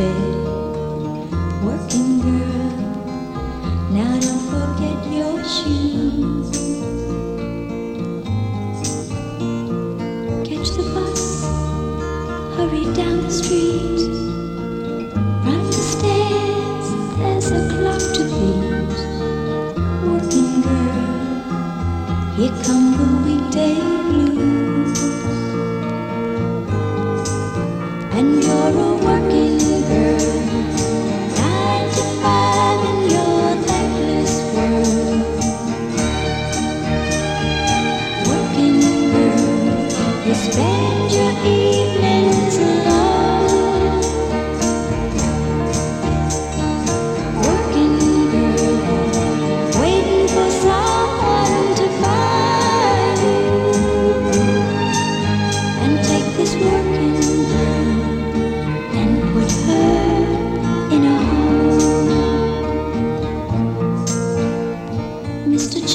bed. Working girl, now don't forget your shoes. Catch the bus, hurry down the street. Run the stairs, there's a clock to beat. Working girl, here come